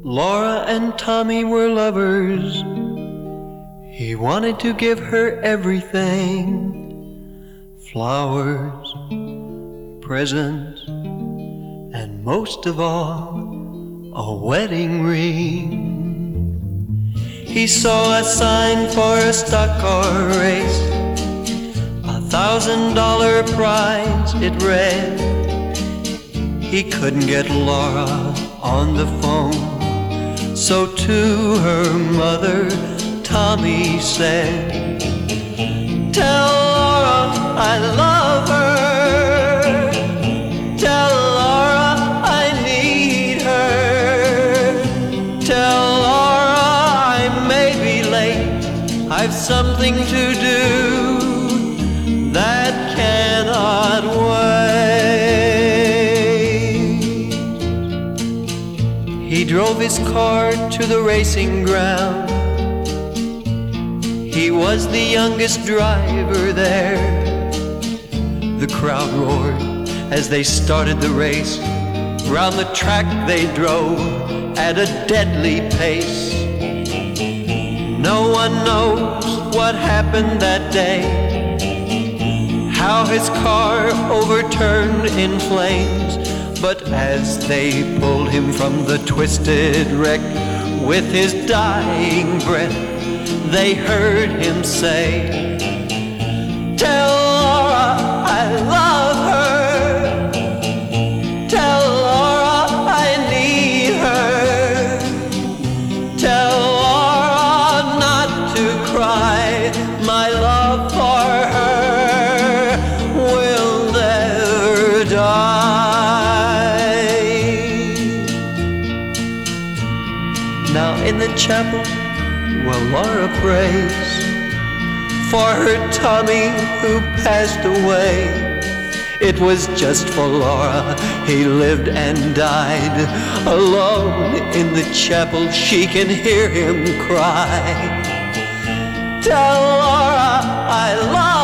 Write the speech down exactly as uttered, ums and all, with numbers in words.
Laura and Tommy were lovers. He wanted to give her everything. Flowers, presents, and most of all, a wedding ring. He saw a sign for a stock car race, a thousand dollar prize it read. He couldn't get Laura on the phone, so to her mother, Tommy said, "Tell Laura I love her. Tell Laura I need her. Tell Laura I may be late. I've something to do that cannot wait." He drove his car to the racing ground. He was the youngest driver there. The crowd roared as they started the race. Round the track they drove at a deadly pace. No one knows what happened that day, how his car overturned in flames. But as they pulled him from the twisted wreck, with his dying breath, they heard him say, "Tell Laura I love her. Tell Laura I need her. Tell Laura not to cry. My love for her will never die." Now in the chapel, well, Laura prays for her Tommy who passed away. It was just for Laura he lived and died. Alone in the chapel she can hear him cry, "Tell Laura I love